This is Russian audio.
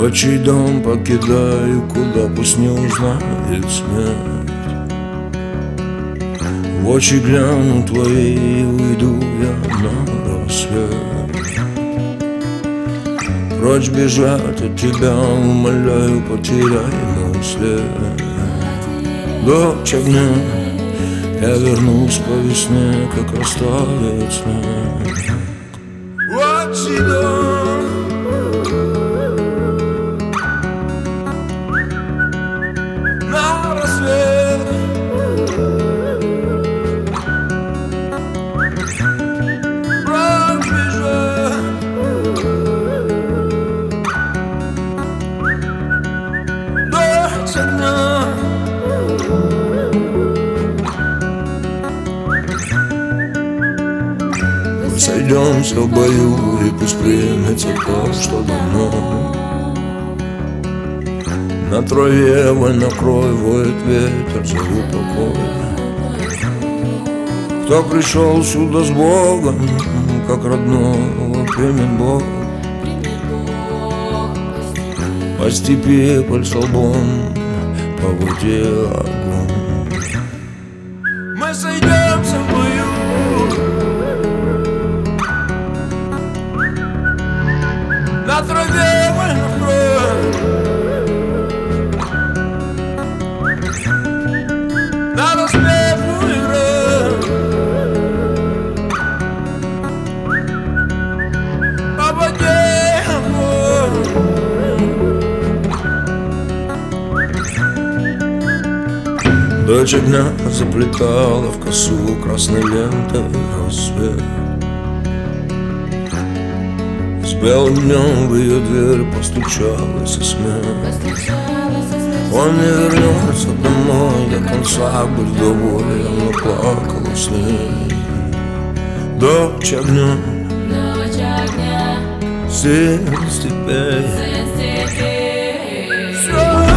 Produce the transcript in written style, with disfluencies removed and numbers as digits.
чей дом покидаю, куда пусть не узнает смерть. В очи гляну твои, уйду я на рассвет. Прочь бежать от тебя, умоляю, потеряй мой след. Дочь огня, я вернусь по весне, как растает снег. Вот чей дом на рассвет. Прочь бежать, дочь огня. Мы сойдемся в бою, и пусть примется то, что давно. На траве войнокрой воет ветер, зову покой. Кто пришел сюда с Богом, как родного примет Бог. По степи под столбом, по воде огонь. Мы сойдемся в бою, на траве войнокрой. На распевную игру, по воде огонь. Дочь огня заплетала в косу красной лентой рассвет. С белым днем в ее дверь постучалась и смерть. Он не вернется домой до конца, будь доволен, но плакала с ней. Дочь огня, сын степей. Все